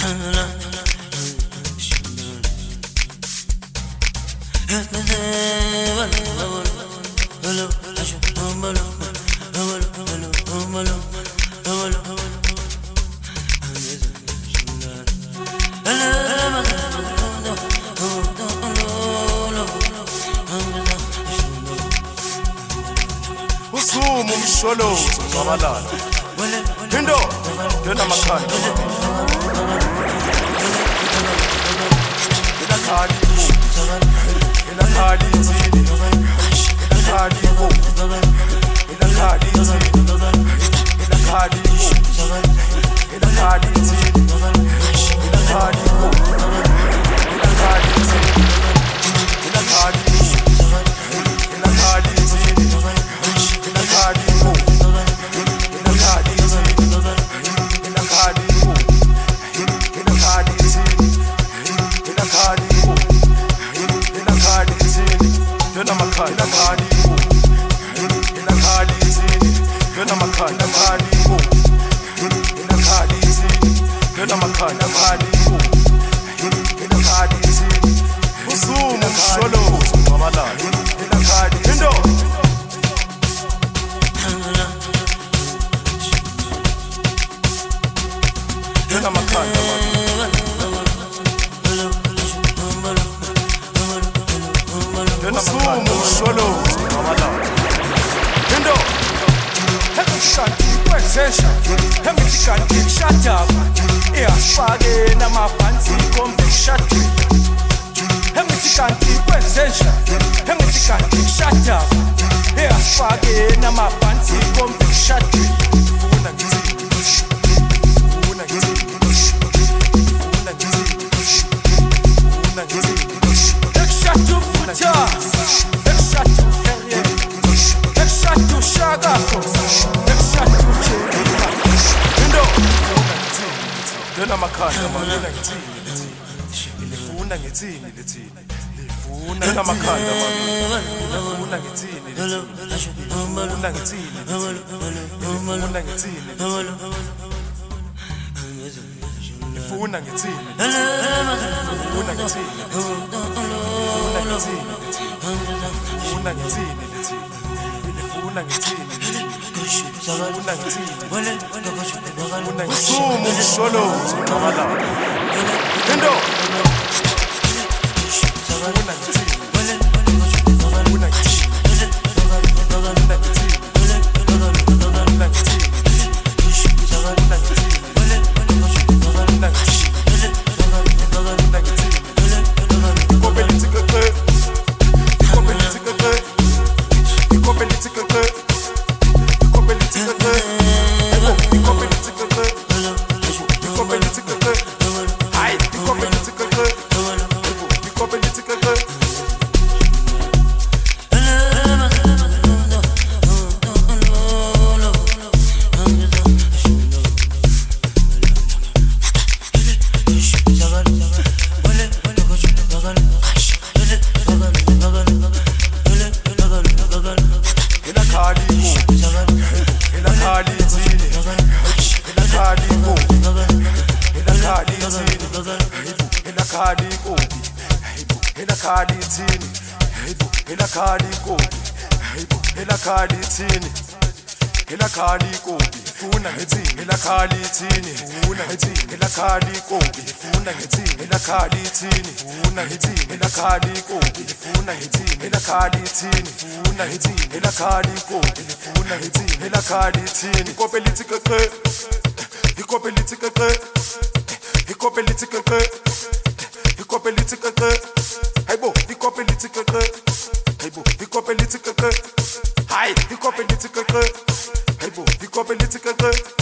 Usumu umsholozi ngabalala into lena makhanda ila khali ila khali tsini ila khali ila khali tsini ila khali ila khali tsini ila khali ila khali tsini ila khali ila khali tsini ila khali Dona makhanda khali ila khali tsini dona makhanda khali ila khali tsini dona makhanda khali ila khali tsini usumu umsholozi ngabalala ila khali into dona makhanda usumu umsholozi ngabalala into Hemishati kwezesha hemishati shataba iyafake namaphansi komshati hemishati kwezesha hemishati shataba iyafake namaphansi komshati funa ngithi funa ngithi funa ngithi funa ngithi Ekshatu futa Ekshatu herye Ekshatu shagako Ekshatu chema into dona makhanda mamina ngithini lifuna ngithini lithini lifuna dona makhanda mamina lifuna ngithini lifuna ngithini lifuna ngithini lifuna ngithini lifuna ngithini lifuna ngithini usumu umsholozi ngabalala into lifuna ngithini Ila khali kopi funa ngithini ila khali thini funa ngithini ila khali kopi funa ngithini ila khali thini funa ngithini ila khali kopi funa ngithini ila khali thini funa ngithini ila khali kopi funa ngithini ila khali thini ikope lithi keke ikope lithi keke ikope lithi keke ikope lithi keke hayibo ikope lithi keke hayibo ikope lithi keke hayi ikope lithi keke Hey, boy, you got me little